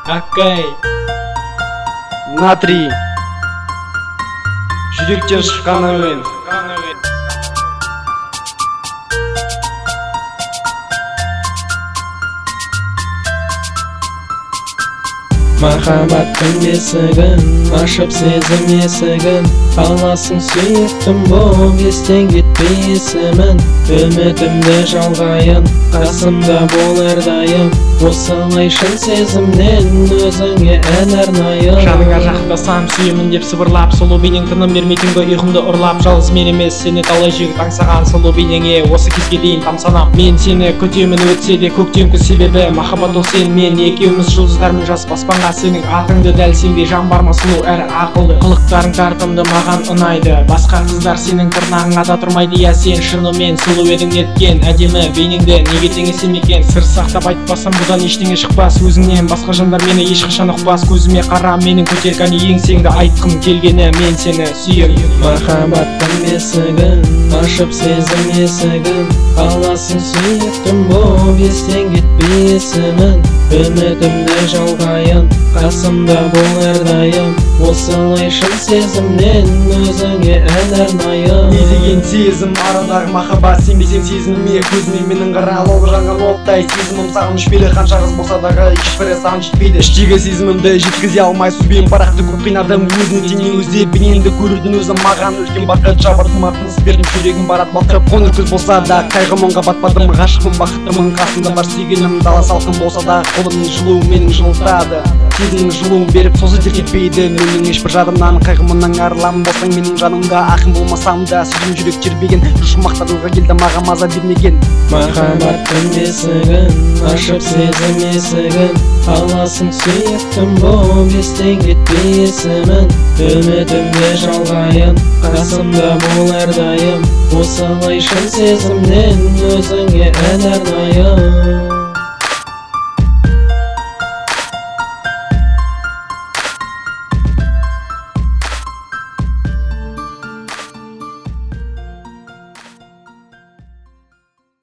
Акай Натрий жүректен шыққан әуен. Махаббаттың бесігін ашып сезім есігін аласың сүйіктім боп естен кетпей есімін. Үмітімді жалғайын, қасымда бол әрдайым. Осылай шын сезімнен өзіңе ән арнайын. Жаныңа жақындасам сүйемін деп сыбырлап, сұлу бейнең тыным бермейтінгі ұйқымды ұрлап. Жалғыз мен емес, сені талай жігіт аңсаған сұлу бейнеңе осы кезге дейін тамсанам. Мен сені күтемін өтсе де көктем күз, себебі махаббат ол сен мен екеуміз жұлдыздармен жас аспанға. Сенің атыңды дәл сенде жан бар ма сұлу әрі ақылды, қылықтарың тартымды маған ұнайды. Басқа қыздар сенің тырнағыңа да тұрмайды. Я сен шынымен сұлу едің неткен әдемі бейнеңді неге теңесем екен. Сыр сақтап айтпасам бұдан ештеңе шықпас, өзіңнен басқа жандар мені ешқашан ұқпас. Көзіме қара менің көтерген еңсеңді айтқым келгені, мен сені сүйем. Махаббаттың бесігін ашып сезім есігін аласың сүйіктім боп естен кетпей есімін. Үмітімді жалғайын, қасымда бол әрдайым. Осылай шын сезімнен өзіңе ән арнайын. Не деген сезім арадағы махаббат, сенбесең сезіміме. Көзіме менің қаралып жанған оттай сезімім саған өшпелі. Қанша қыз болса дағы ешбірі саған жетпейді. Іштегі сезімімді жеткізе алмай сүзбеймін, барақты көп қинадым. Өзің теңе өзде бейнеңді көрудің өзі маған үлкен бақыт. Жабырдым артын бердім, жүрегім барат балқып. Қоңыр күз болса да қайғы мұңға батпадым. Ғашықпын бақыттымын, қасымда бар сүйгенім. Дала салқын болса да қолымның жылуы менің жылытады. Сезімнің жылуын беріп созы теркетпейді. Менің ешбір жадымнан қайғымнан арыламын. Болсаң менің жанымда, ақын болмасам да сөзім жүрек тербеген. Жұмақтарыңға келді маған маза бермеген. Махаббаттың бесігін ашып сезім есігін аласың сүйіктім боп естен кетпей есімін. Үмітімді жалғайын, қасымда бол әрдайым. Осылай шын сезімнен өзіңе ән арнайын.